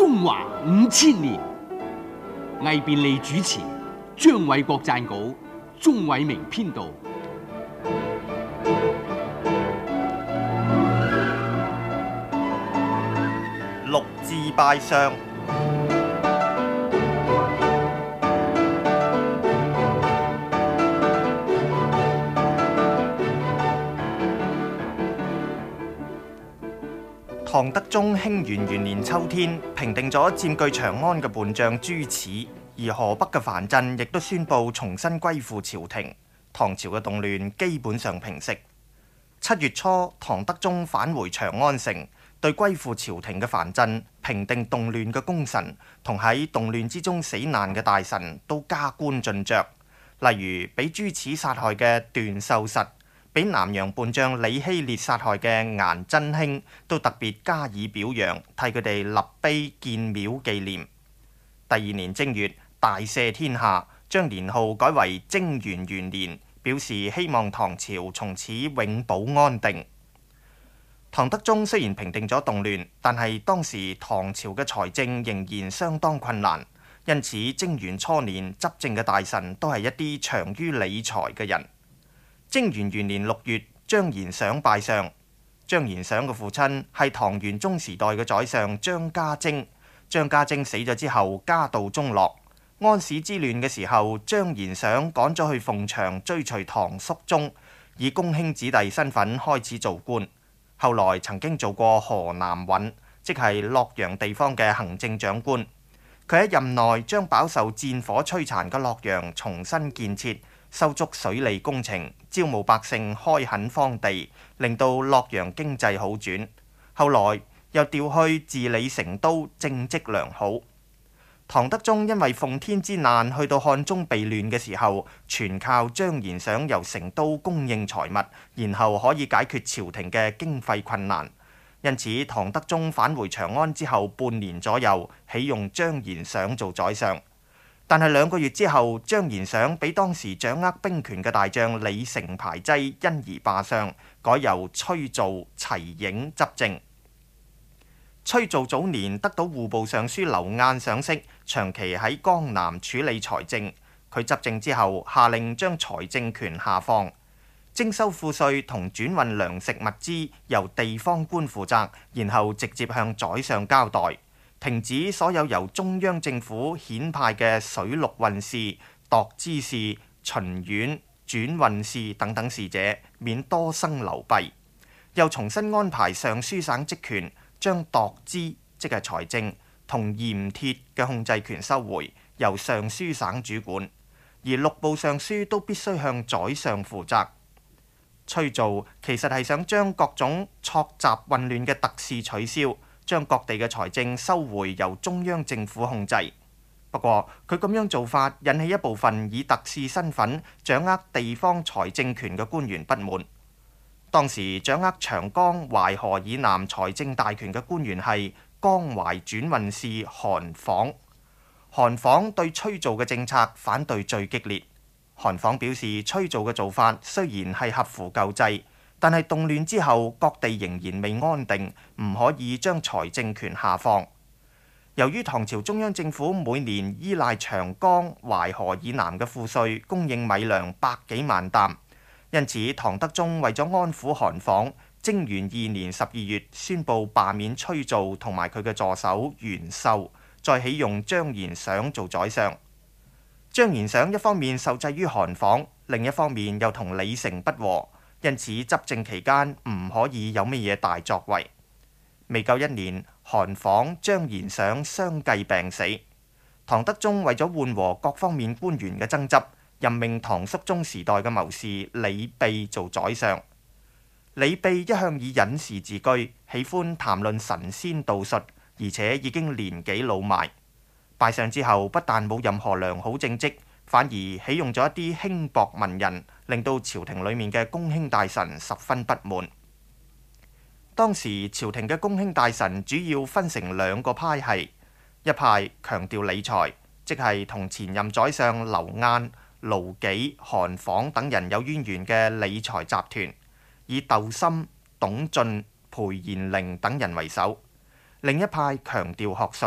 中華5000年。魏便利主持，張偉國撰稿，鍾偉明編導。 六字拜相。唐德宗興元元年秋天，平定咗佔據長安嘅叛將朱泚，而河北嘅藩鎮亦都宣布重新歸附朝廷，唐朝嘅動亂基本上平息。7月初，唐德宗返回長安城，對歸附朝廷嘅藩鎮、平定動亂嘅功臣同喺動亂之中死難嘅大臣都加官進爵，例如俾朱泚殺害嘅段秀實，俾南陽叛將李希烈殺害嘅顏真卿，都特別加以表揚，替佢哋立碑建廟紀念。第2年正月，大赦天下，將年號改為貞元元年，表示希望唐朝從此永保安定。唐德宗雖然平定咗動亂，但係當時唐朝嘅財政仍然相當困難，因此貞元初年執政嘅大臣都係一啲長於理財嘅人。貞元元年6月，張延祥拜相。張延祥嘅父親係唐玄宗時代嘅宰相張家征。張家征死咗之後，家道中落。安史之亂嘅時候，張延祥趕咗去鳳翔追隨唐肅宗，以公卿子弟身份開始做官。後來曾經做過河南尹，即係洛陽地方嘅行政長官。佢喺任內將飽受戰火摧殘嘅洛陽重新建設，修築水利工程，招募百姓開墾荒地，令到洛陽經濟好轉。後來又調去治理成都，政績良好。唐德宗因為奉天之難去到漢中避亂嘅時候，全靠張延祥由成都供應財物，然後可以解決朝廷嘅經費困難。因此，唐德宗返回長安之後半年左右，起用張延祥做宰相。但係2個月之後，張延祥俾當時掌握兵權嘅大將李成排擠，因而罷相，改由崔造、齊映執政。崔造早年得到戶部尚書劉晏賞識，長期喺江南處理財政。佢執政之後，下令將財政權下放，徵收賦稅同轉運糧食物資由地方官負責，然後直接向宰相交代。停止所有由中央政府遣派嘅水陸運使、度支使、巡縣、轉運使等等使者，免多生流弊。又重新安排尚書省職權，將度支即係財政同鹽鐵嘅控制權收回，由尚書省主管，而6部尚書都必須向宰相負責。崔造其實係想將各種錯雜混亂嘅特使取消，將各地嘅財政收回由中央政府控制。不過佢咁樣做法引起一部分以特使身份掌握地方財政權嘅官員不滿。當時掌握長江、淮河以南財政大權嘅官員係江淮轉運使韓仿。韓仿對崔造嘅政策反對最激烈。韓仿表示，崔造嘅做法雖然係合乎舊制，但係動亂之後，各地仍然未安定，唔可以將財政權下放。由於唐朝中央政府每年依賴長江、淮河以南嘅賦稅供應米糧百幾萬擔，因此唐德宗為咗安撫韓仿，貞元2年12月宣布罷免崔造同埋佢嘅助手袁秀，再起用張延祥做宰相。張延祥一方面受制於韓仿，另一方面又同李成不和，因此執政期間唔可以有乜嘢大作為。未夠1年，韓仿、張延祥相繼病死。唐德宗為咗緩和各方面官員嘅爭執，任命唐肅宗時代嘅謀士李泌做宰相。李泌一向以隱士自居，喜歡談論神仙道術，而且已經年紀老邁。拜相之後，不但冇任何良好政績，反而起用咗一啲輕薄文人，令到朝廷裡面嘅公卿大臣十分不滿。當時朝廷嘅公卿大臣主要分成2個派系，一派強調理財，即係同前任宰相劉晏、盧杞、韓仿等人有淵源嘅理財集團，以竇森、董進、裴延齡等人為首；另一派強調學術，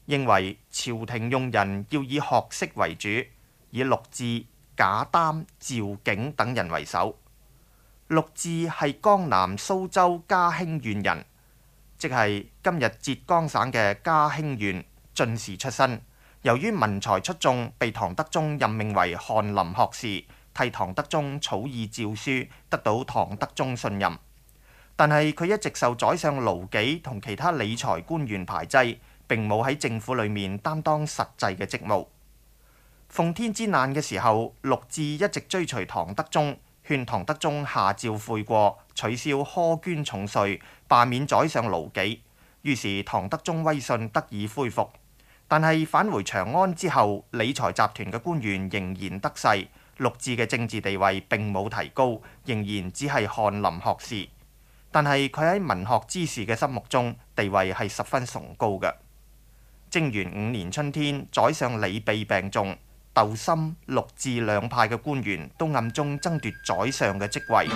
認為朝廷用人要以學識為主，以陸贄、賈擔、趙景等人為首。陸贄係江南蘇州嘉興縣人，即係今日浙江省嘅嘉興縣，進士出身。由於文才出眾，被唐德宗任命為翰林學士，替唐德宗草擬詔書，得到唐德宗信任。但係佢一直受宰相盧杞同其他理財官員排擠，並冇喺政府裏面擔當實際嘅職務。奉天之難嘅時候，陸贄一直追隨唐德宗，勸唐德宗下詔悔過，取消苛捐重稅，罷免宰相盧杞。於是唐德宗威信得以恢復。但係返回長安之後，理財集團嘅官員仍然得勢，陸贄嘅政治地位並冇提高，仍然只係翰林學士。但係佢喺文學之士嘅心目中地位係十分崇高嘅。貞元5年春天，宰相李泌病重，竇森、陸贄兩派嘅官員都暗中爭奪宰相嘅職位。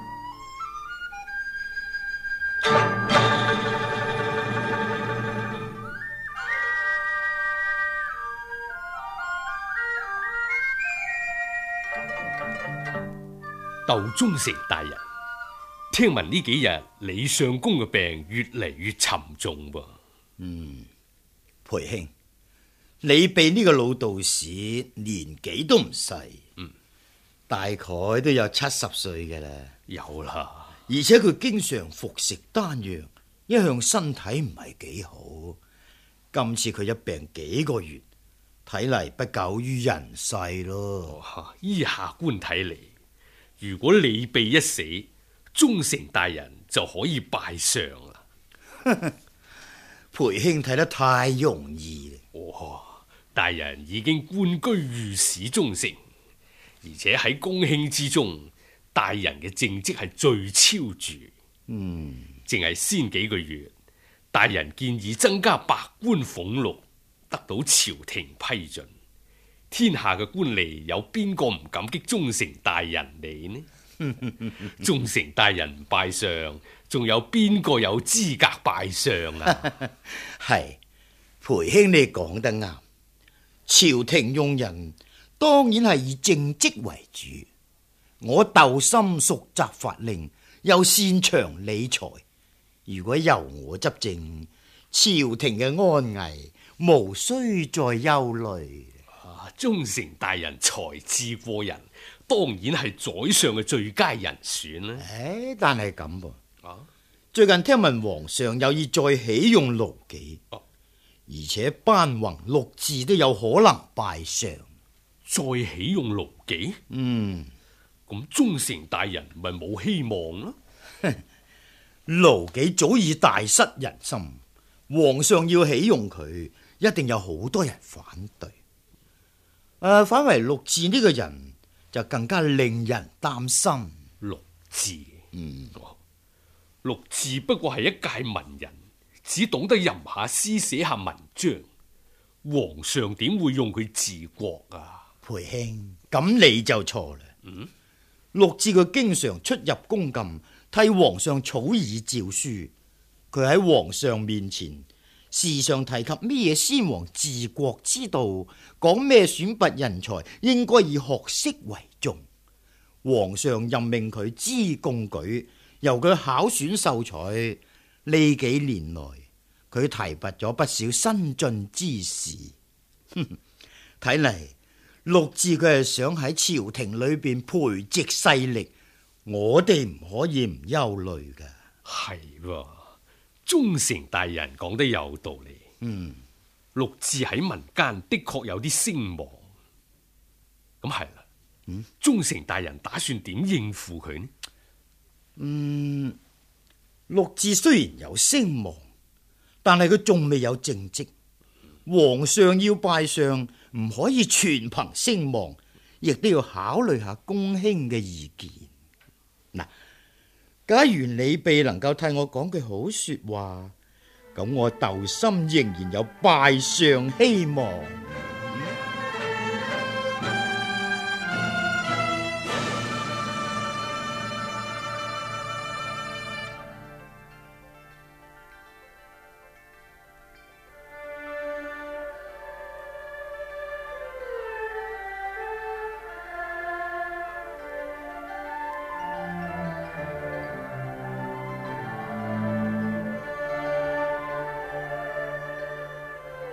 竇忠誠大人，聽聞呢幾日李相公嘅病越嚟越沉重噃。 裴兄，李泌呢個老道士年紀都唔細，大概都有70歲嘅啦。 有啦， 而且佢經常服食丹藥，一向身體唔係幾好。今次佢一病幾個月，睇嚟不久於人世咯。 依下官睇嚟，如果李泌一死，忠誠大人就可以拜相啦。 裴兄睇得太容易啦。大人已經官居御史中丞，而且喺公卿之中，大人嘅政績係最超住。淨係先幾個月，大人建議增加百官俸祿，得到朝廷批准。天下嘅官吏有邊個唔感激忠誠大人你呢？忠誠大人唔拜相，仲有邊個有資格拜相啊？ 係，裴兄你講得啱。朝廷用人當然係以政績為主。我竇森熟習法令，又擅長理財。如果由我執政，朝廷嘅安危無需再憂慮。 忠誠大人才智過人，當然係宰相嘅最佳人選啦。 但係咁噃，最近聽聞皇上有意再起用盧杞，而且班宏、陸贄都有可能拜相。 再起用盧杞？咁忠誠大人咪冇希望咯？ 盧杞早已大失人心，皇上要起用佢，一定有好多人反對。反為陸贄呢個人就更加令人擔心。 陸贄，陸贄不過係一介文人，只懂得吟下詩寫下文章，皇上點會用佢治國啊？ 裴兄，咁你就錯啦。陸贄佢經常出入宮禁，替皇上草擬詔書。佢喺皇上面前時常提及咩先皇治國之道，講咩選拔人才應該以學識為重。皇上任命佢知貢舉，由佢考選秀才。呢幾年來，佢提拔咗不少新進之士。睇嚟陸贄佢係想喺朝廷裏邊培植勢力，我哋唔可以唔憂慮噶。 係喎，忠誠大人講得有道理。陸贄喺民間的確有啲聲望。咁係啦，忠誠大人打算點應付佢呢？ 陸贄雖然有聲望，但係佢仲未有政績。皇上要拜相，唔可以全憑聲望，亦都要考慮下公卿嘅意見。嗱，假如李泌能夠替我講句好說話，咁我竇森仍然有拜相希望。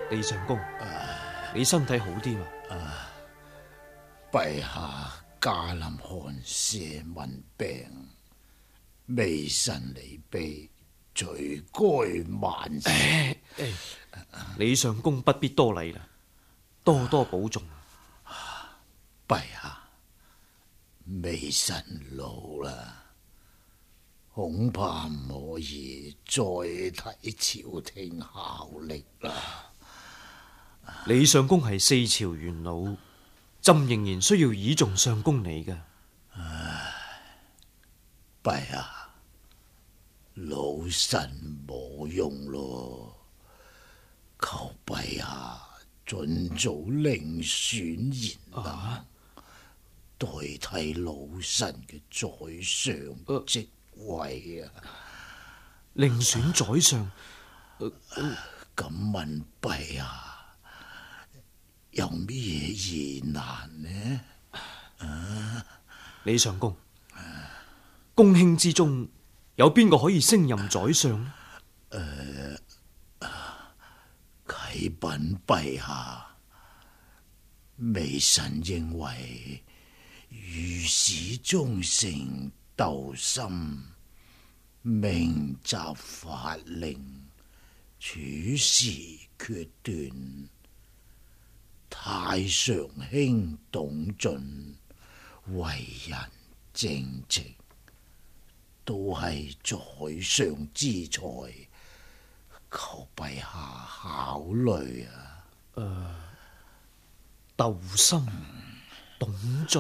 李相公，你身體好啲嘛？ 陛下駕臨寒舍問病，微臣離避，罪該萬死。 李相公不必多禮啦，多多保重。 陛下，微臣老啦，恐怕唔可以再替朝廷效力啦。 李相公係四朝元老，朕仍然需要倚重相公你嘅。 陛下，老臣冇用咯，求陛下盡早另選賢能，代替老臣嘅宰相職位啊！ 另選宰相， 咁問陛下，有咩疑難呢？ 李相公，公卿之中有邊個可以升任宰相呢？ 啟稟陛下，微臣認為御史中丞竇森明察法令，處事決斷，太常卿董俊為人正直，都係宰相之才，求陛下考慮啊！ 竇森、董俊，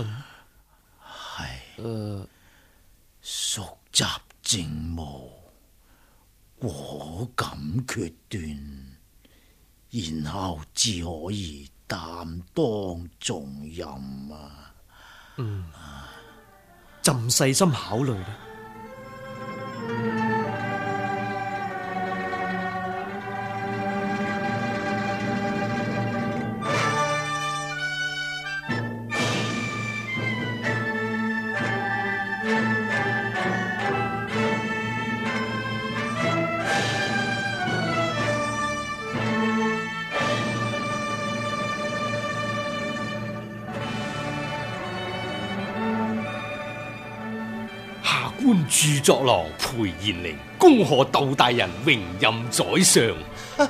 係熟習政務，果敢決斷，然後至可以擔當重任啊！ 朕細心考慮啦。 官著作郎裴延齡恭賀竇大人榮任宰相。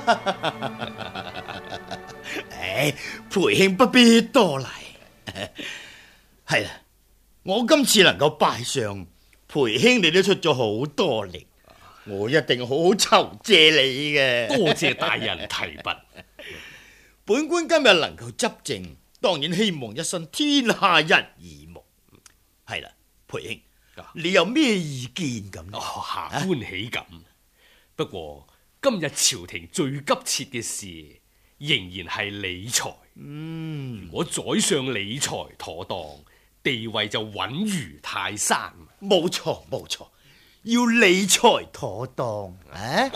裴兄不必多禮。係啦，我今次能夠拜相，裴兄你都出咗好多力，我一定好好酬謝你嘅。 多謝大人提拔。 本官今日能夠執政，當然希望一身天下一耳目。係啦，裴兄。你有咩意見咁？ 下官喜感。不過今日朝廷最急切嘅事，仍然係理財。如果宰相理財妥當，地位就穩如泰山。 冇錯，冇錯，要理財妥當啊！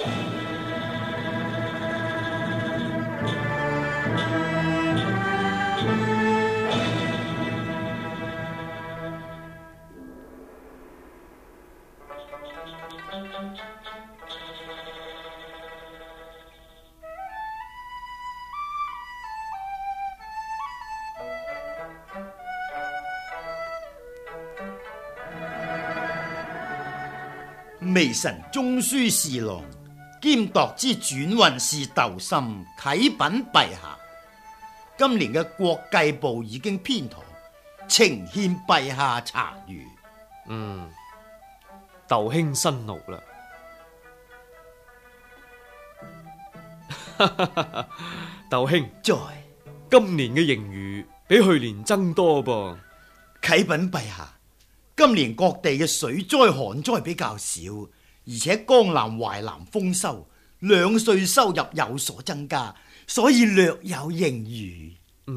微臣中書侍郎兼度之轉運使竇森啟稟陛下，今年嘅國計部已經編妥，呈獻陛下查閱。 竇兄辛勞啦。竇兄， 在今年嘅盈餘比去年增多噃。 啟稟陛下，今年各地嘅水災旱災比較少，而且江南淮南豐收，兩稅收入有所增加，所以略有盈餘。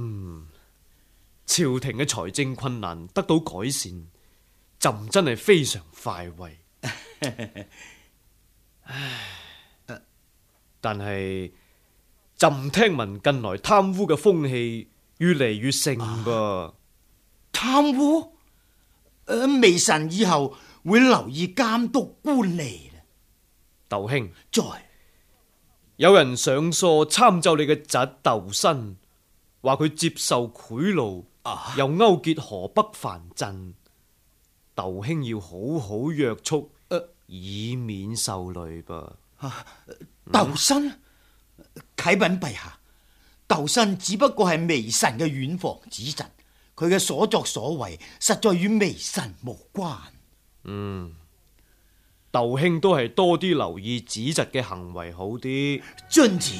朝廷嘅財政困難得到改善，朕真係非常快慰。但係朕聽聞近來貪污嘅風氣越嚟越盛噃。 貪污？微臣以後會留意監督官吏啦。 竇兄， 在有人上疏參奏你嘅侄竇新，話佢接受賄賂，又勾結河北藩鎮，竇兄要好好約束，以免受累噃。 竇新，啟稟陛下，竇新只不過係微臣嘅遠房子侄，佢嘅所作所為實在與微臣無關。 竇兄都係多啲留意子侄嘅行為好啲。 遵旨。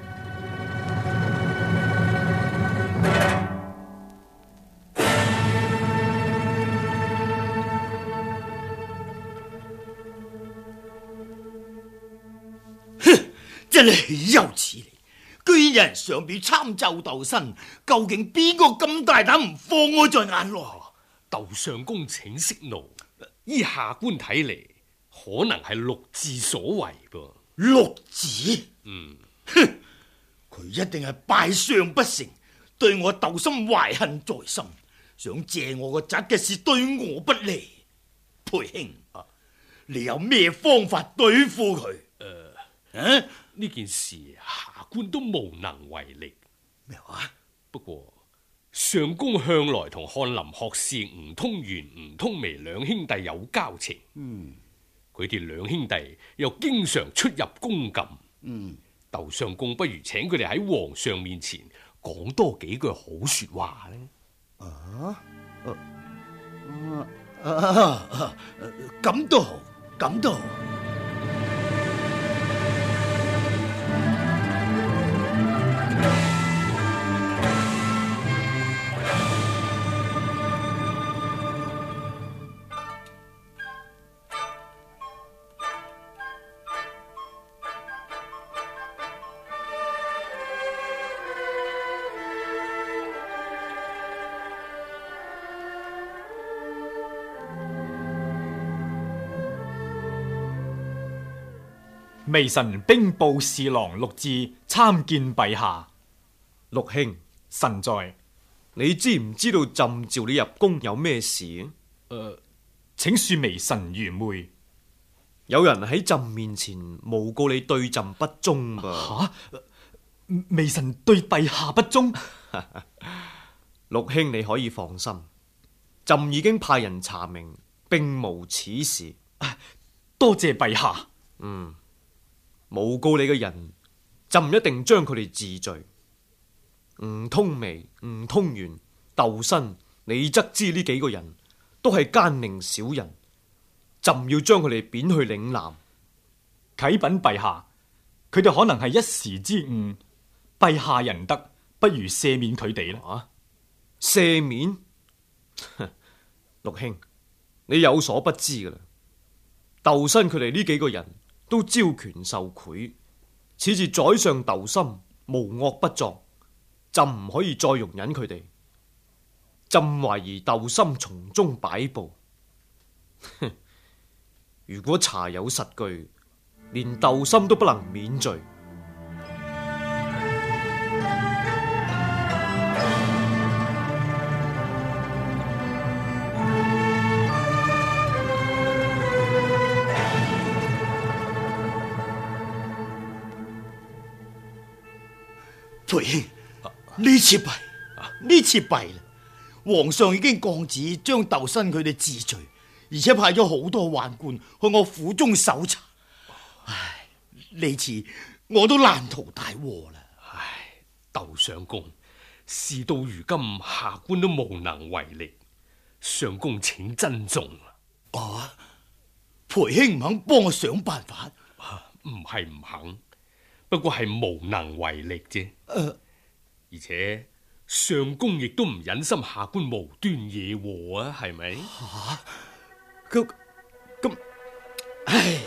哼，真係豈有此理！居然有人上表參奏竇新，究竟邊個咁大膽唔放我在眼內？ 竇相公請息怒，依下官睇嚟，可能係陸贽所為噃。 陸贽，哼，佢一定係拜相不成，對我竇新懷恨在心，想借我個侄嘅事對我不利。裴兄，你有咩方法對付佢？ 呢件事下官都無能為力。 咩話？ 不過相公向來同翰林學士吳通元、吳通微兩兄弟有交情。佢哋兩兄弟又經常出入宮禁。竇相公不如請佢哋喺皇上面前講多幾句好說話呢？ 咁都好，咁都好。 微臣兵部侍郎陸贽參見陛下。 陸兄， 臣在。 你知唔知道朕召你入宮有咩事？ 請恕微臣愚昧。 有人喺朕面前誣告你對朕不忠噃。 微臣對陛下不忠？ 陸兄你可以放心，朕已經派人查明，並無此事。 多謝陛下。 誣告你嘅人，朕一定將佢哋治罪。吳通微、吳通元、竇新，你則知呢幾個人都係奸佞小人，朕要將佢哋貶去嶺南。 啟稟陛下，佢哋可能係一時之誤，陛下仁德，不如赦免佢哋啦。 赦免？陸兄，你有所不知噶啦，竇新佢哋呢幾個人都招權受賄，此次宰相竇新無惡不作，朕唔可以再容忍佢哋。朕懷疑竇新從中擺布。如果查有實據，連竇新都不能免罪。 裴兄，呢次弊，呢次弊啦！皇上已經降旨將竇新佢哋治罪，而且派咗好多宦官去我府中搜查。唉，呢次我都難逃大禍啦！ 唉，竇相公，事到如今，下官都無能為力，相公請珍重。 裴兄唔肯幫我想辦法？ 唔係唔肯。不過係無能為力啫，而且相公亦都唔忍心下官無端惹禍啊，係咪？ 咁，唉。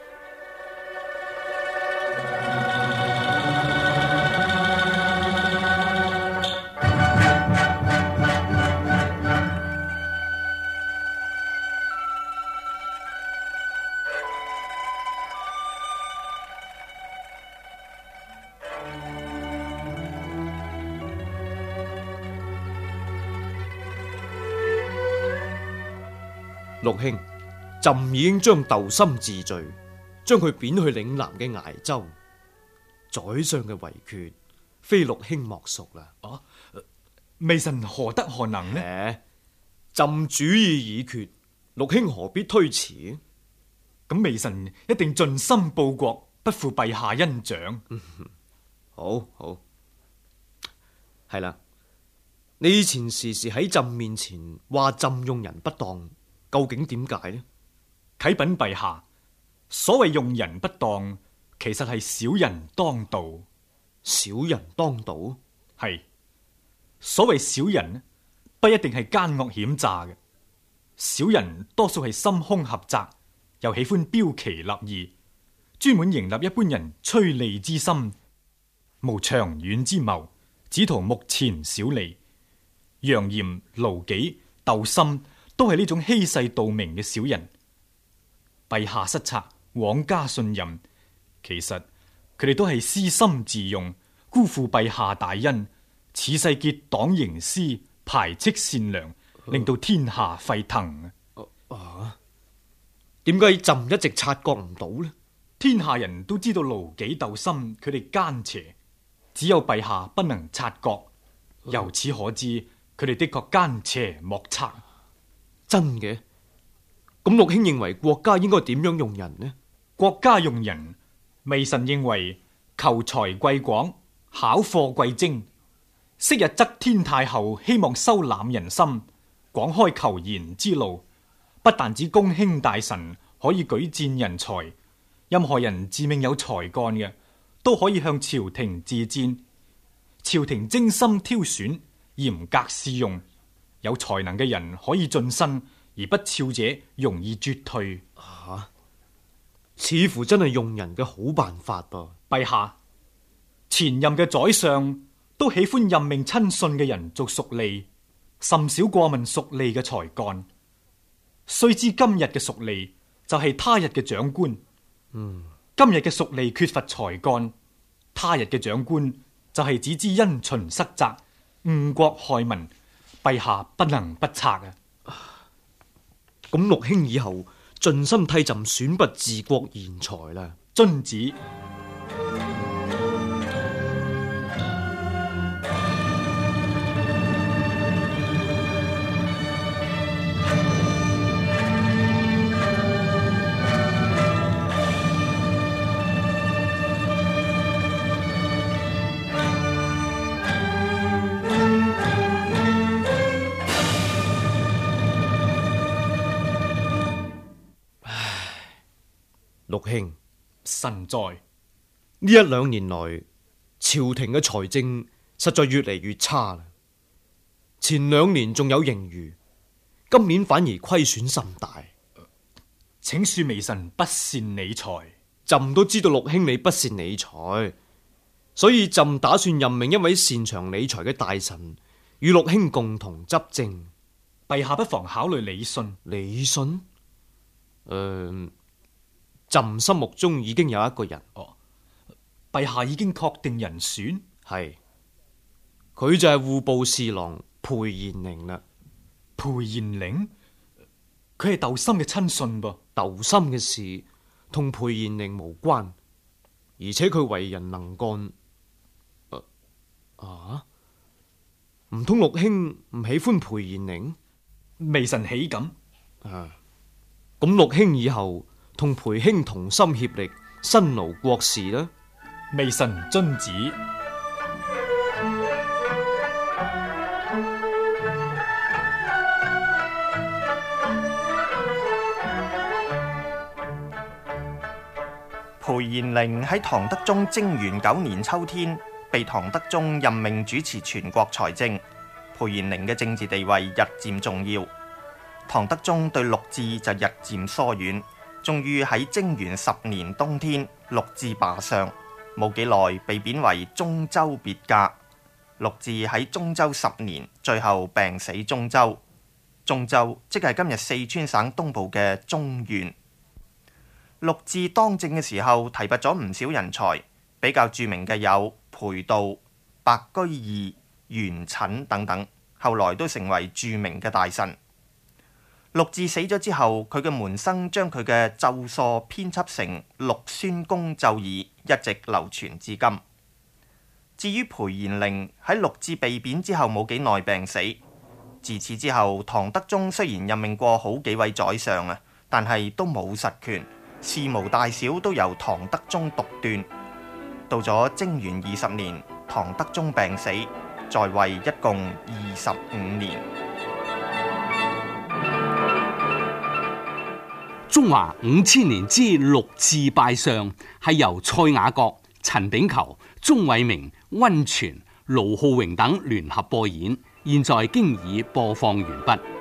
陸兄，朕已經將竇新治罪，將佢貶去嶺南嘅崖州。 宰相嘅遺決，非陸兄莫屬啦。 微臣何德何能呢？ 朕主意已決，陸兄何必推辭？ 咁微臣一定盡心報國，不負陛下恩獎。 好，好，係啦。你以前時時喺朕面前話朕用人不當，究竟點解呢？ 啟稟陛下，所謂用人不當，其實係小人當道。 小人當道？ 係。所謂小人，不一定係奸惡險詐嘅。小人多數係心胸狹窄，又喜歡標奇立異，專門迎合一般人趨利之心，無長遠之謀，只圖目前小利。楊炎、盧杞、竇參都係呢種欺世盜名嘅小人。陛下失策，枉加信任，其實佢哋都係私心自用，辜負陛下大恩，恃勢結黨營私，排斥善良，令到天下沸騰。 點解朕一直察覺唔到呢？ 天下人都知道盧杞、竇參佢哋奸邪，只有陛下不能察覺。由此可知，佢哋的確奸邪莫測。 真嘅？咁陸兄認為國家應該點樣用人呢？ 國家用人，微臣認為求才貴廣，巧貨貴精。昔日則天太后希望收攬人心，廣開求賢之路，不但指公卿大臣可以舉薦人才，任何人自命有才幹嘅，都可以向朝廷自薦。朝廷精心挑選，嚴格試用，有才能嘅人可以晉身，而不肖者容易絕退。 似乎真係用人嘅好辦法噃。 陛下，前任嘅宰相都喜歡任命親信嘅人做屬吏，甚少過問屬吏嘅才幹。須知今日嘅屬吏就係他日嘅長官。今日嘅屬吏缺乏才幹，他日嘅長官就係只知因循失責，誤國害民。陛下不能不察啊！ 咁陸兄以後盡心替朕選拔治國賢才啦。 遵旨。 陸兄， 臣在。 呢一兩年來，朝廷嘅財政實在越嚟越差啦。前兩年仲有盈餘，今年反而虧損甚大。 請恕微臣不善理財。 朕都知道陸兄你不善理財，所以朕打算任命一位擅長理財嘅大臣，與陸兄共同執政。 陛下不妨考慮理信。 理信？朕心目中已經有一個人。 陛下已經確定人選？ 係，佢就係戶部侍郎裴延齡啦。 裴延齡？佢係竇參嘅親信噃。 竇參嘅事同裴延齡無關，而且佢為人能幹。唔通陸兄唔喜歡裴延齡？ 微臣豈敢。 咁陸兄以後同裴兄同心協力，辛勞國事啦。 微臣遵旨。 裴延齡喺唐德宗貞元9年秋天被唐德宗任命主持全國財政。裴延齡嘅政治地位日漸重要，唐德宗對陸贽就日漸疏遠，終於喺貞元10年冬天，陸贽罷相，冇幾耐被貶為中州別駕。陸贽喺中州10年，最後病死中州。中州即係今日四川省東部嘅中縣。陸贽當政嘅時候提拔咗唔少人才，比較著名嘅有裴度、白居易、元稹等等，後來都成為著名嘅大臣。陸贽死咗之後，佢嘅門生將佢嘅奏疏編輯成《陸孫公奏議》， 一直流傳至今。至於裴延齡喺陸贄被貶之後冇幾耐病死，自此之後，唐德宗雖然任命過好幾位宰相啊，但係都冇實權，事無大小都由唐德宗獨斷。到咗貞元20年，唐德宗病死，在位一共25年。 中華5000年之陸贄拜相係由蔡雅閣、陳炳球、鐘偉明、溫泉、盧浩榮等聯合播演，現在經已播放完畢。